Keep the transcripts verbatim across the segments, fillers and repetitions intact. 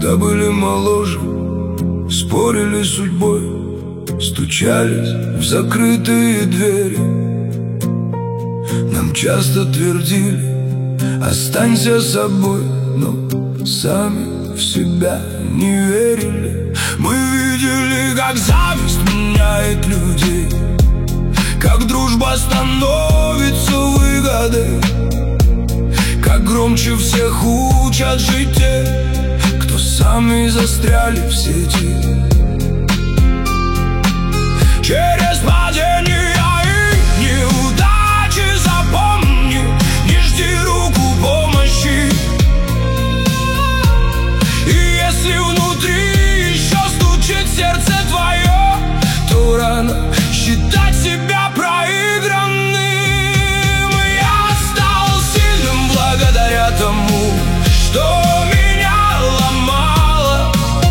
Когда были моложе, спорили с судьбой, стучались в закрытые двери. Нам часто твердили: останься собой, но сами в себя не верили. Мы видели, как зависть меняет людей, как дружба становится выгодой, как громче всех учат жить те, кто сами застряли в сети. Через падения и неудачи запомни, не жди руку помощи. И если внутри еще стучит сердце твое, то рано считать себя проигранным. Я стал сильным благодаря тому, что меня ломало.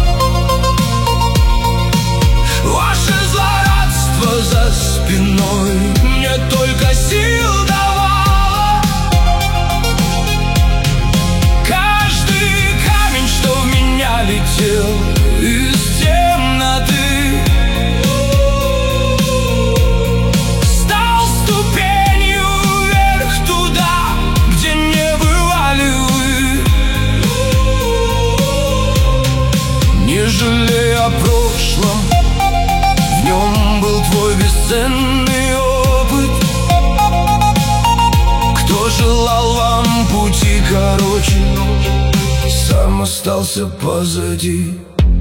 Ваше злорадство за спиной мне только сил давало. Каждый камень, что в меня летел из темноты, стал ступенью вверх туда, где не бывали вы. Не жалея о прошлом, в нем был твой бесценный опыт. Кто желал вам пути короче, сам остался позади.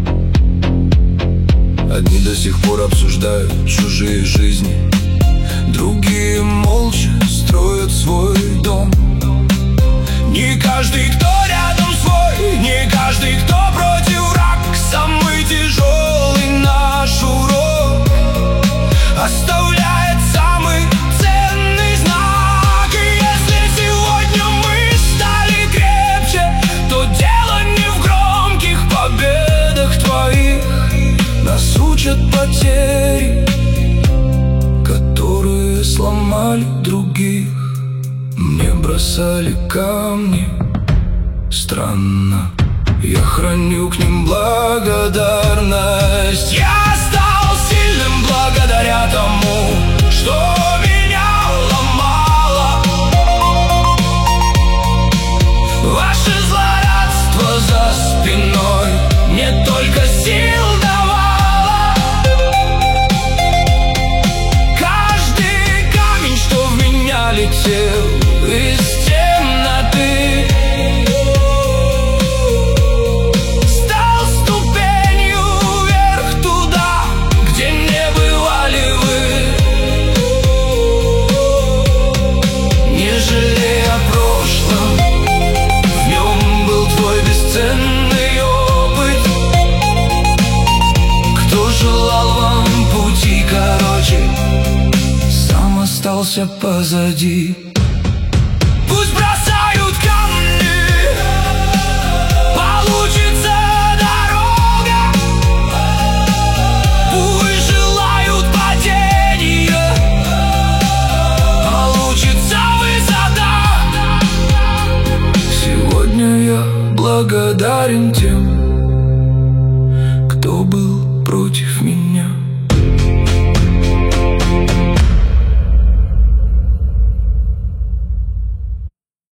Одни до сих пор обсуждают чужие жизни, другие молча строят свой дом. Не каждый, кто рядом свой, не каждый, кто против враг. Самый тяжелый наш урок оставляет самый ценный знак. И если сегодня мы стали крепче, то дело не в громких победах твоих. Нас учат потери, которые сломали других. Мне бросали камни, странно, я храню к ним благодарность. Я стал сильным благодаря тому, что меня ломало. Ваше злорадство за спиной мне только сил давало. Каждый камень, что в меня летел из темноты, стал ступенью вверх туда, где не бывали вы. Не жалея о прошлом, в нем был твой бесценный опыт. Кто желал вам пути короче, сам остался позади. Пусть бросают камни, получится дорога. Пусть желают падения, получится высота. Сегодня я благодарен тем, кто был против меня.